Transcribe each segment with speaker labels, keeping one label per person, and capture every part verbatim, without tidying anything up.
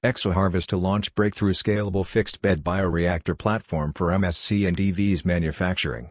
Speaker 1: ExoHarvest to launch breakthrough scalable fixed-bed bioreactor platform for M S C and E Vs manufacturing.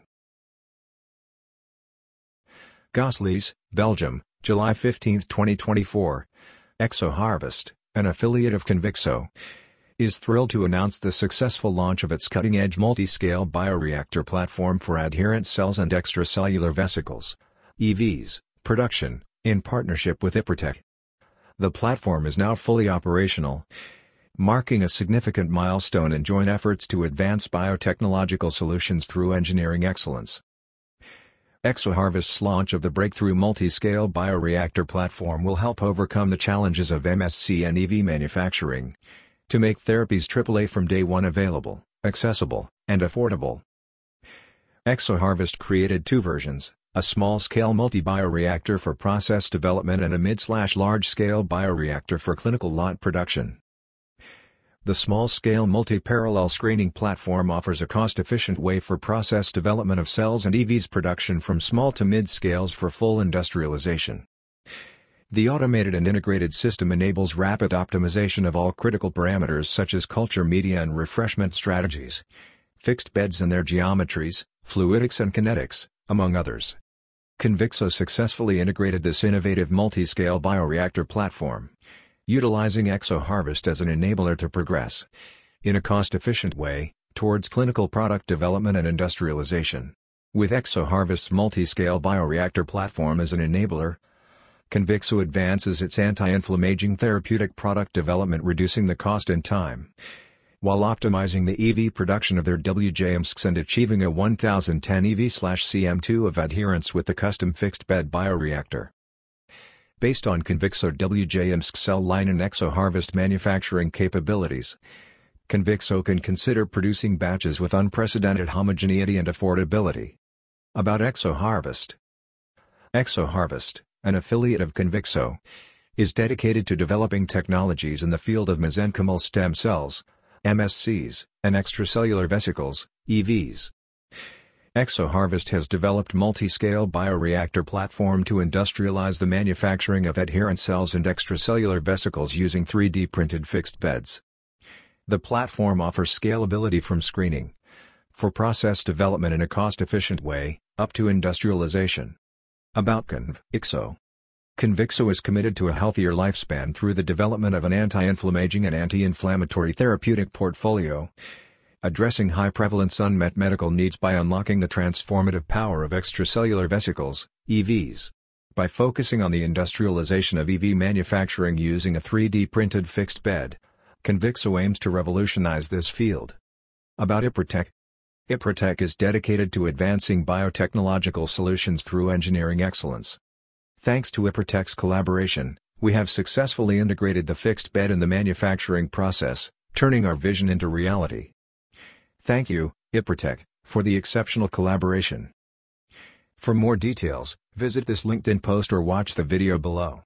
Speaker 1: Gosselies, Belgium, July fifteenth twenty twenty-four. ExoHarvest, an affiliate of Convixo, is thrilled to announce the successful launch of its cutting-edge multi-scale bioreactor platform for adherent cells and extracellular vesicles, E Vs, production, in partnership with Iprotec. The platform is now fully operational, marking a significant milestone in joint efforts to advance biotechnological solutions through engineering excellence. ExoHarvest's launch of the breakthrough multi-scale bioreactor platform will help overcome the challenges of M S C and E V manufacturing, to make therapies triple A from day one available, accessible, and affordable. ExoHarvest created two versions, a small-scale multi-bioreactor for process development and a mid-large-scale bioreactor for clinical lot production. The small-scale multi-parallel screening platform offers a cost-efficient way for process development of cells and E Vs production from small to mid-scales for full industrialization. The automated and integrated system enables rapid optimization of all critical parameters such as culture media and refreshment strategies, fixed beds and their geometries, fluidics and kinetics, among others. Convixo successfully integrated this innovative multi-scale bioreactor platform, utilizing ExoHarvest as an enabler to progress, in a cost-efficient way, towards clinical product development and industrialization. With ExoHarvest's multi-scale bioreactor platform as an enabler, Convixo advances its anti-inflammaging therapeutic product development, reducing the cost and time, while optimizing the E V production of their W J M S Cs and achieving a one thousand ten E V C M two of adherence with the custom fixed-bed bioreactor. Based on Convixo W J M S C cell line and ExoHarvest manufacturing capabilities, Convixo can consider producing batches with unprecedented homogeneity and affordability. About ExoHarvest. ExoHarvest, an affiliate of Convixo, is dedicated to developing technologies in the field of mesenchymal stem cells, M S Cs, and extracellular vesicles, E Vs. ExoHarvest has developed multi-scale bioreactor platform to industrialize the manufacturing of adherent cells and extracellular vesicles using three D printed fixed beds. The platform offers scalability from screening, for process development in a cost-efficient way, up to industrialization. About Convixo. Convixo is committed to a healthier lifespan through the development of an anti-inflammaging and anti-inflammatory therapeutic portfolio, addressing high-prevalence unmet medical needs by unlocking the transformative power of extracellular vesicles, E Vs. By focusing on the industrialization of E V manufacturing using a three D printed fixed bed, Convixo aims to revolutionize this field. About Iprotec. Iprotec is dedicated to advancing biotechnological solutions through engineering excellence. Thanks to Iprotec's collaboration, we have successfully integrated the fixed bed in the manufacturing process, turning our vision into reality. Thank you, Iprotec, for the exceptional collaboration. For more details, visit this LinkedIn post or watch the video below.